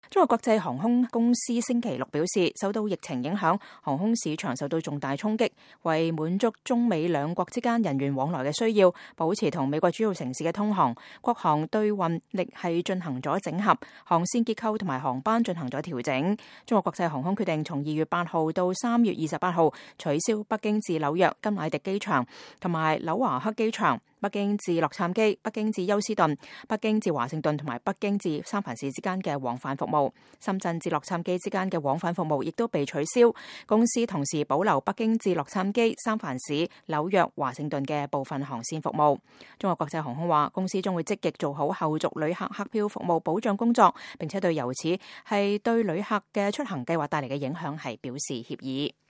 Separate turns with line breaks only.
中國國際航空公司星期六表示，受到疫情影響，航空市場受到重大衝擊，為滿足中美兩國之間人員往來嘅需要，保持同美國主要城市嘅通航，國航對運力係進行咗整合，航線結構同埋航班進行咗調整。中國國際航空決定從2月8號到3月28號取消北京至紐約金乃迪機場同埋紐華克機場、北京至洛杉磯、北京至休斯頓、北京至華盛頓同埋北京至三藩市之間嘅往返服務。深圳至洛杉磯之間嘅往返服務亦都被取消。公司同時保留北京至洛杉磯、三藩市、紐約、華盛頓嘅部分航線服務。中國國際航空話，公司將會積極做好後續旅客客票服務保障工作，並且對由此係對旅客嘅出行計劃帶嚟嘅影響係表示歉意。